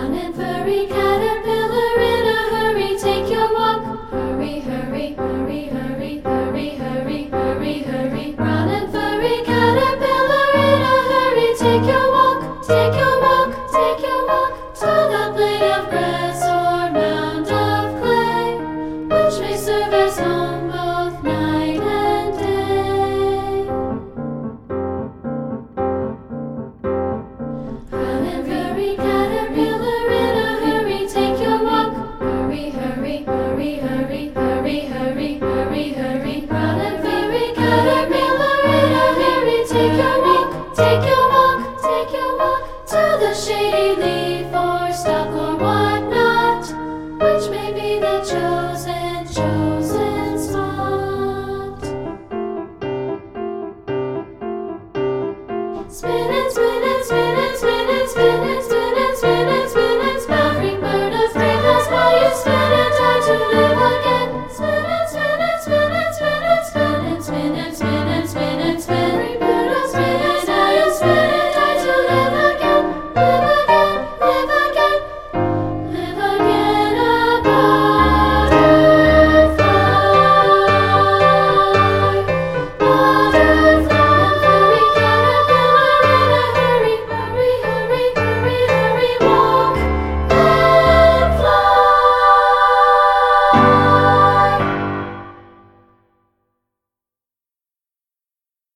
Brown and furry caterpillar in a hurry, take your walk. Hurry, hurry, hurry, hurry, hurry, hurry, hurry, hurry. Brown and furry caterpillar in a hurry, take your walk, take your walk, take your walk to the blade of grass or mound of clay, which may serve as home both night and day. Brown and furry caterpillar in a hurry, take your walk. Hurry, hurry, hurry, hurry, hurry, hurry, hurry, hurry. Brown and furry caterpillar in a hurry, take your walk, take your walk, take your walk to the shady leaf or stalk or whatnot, which may be the chosen spot. Spin and spin.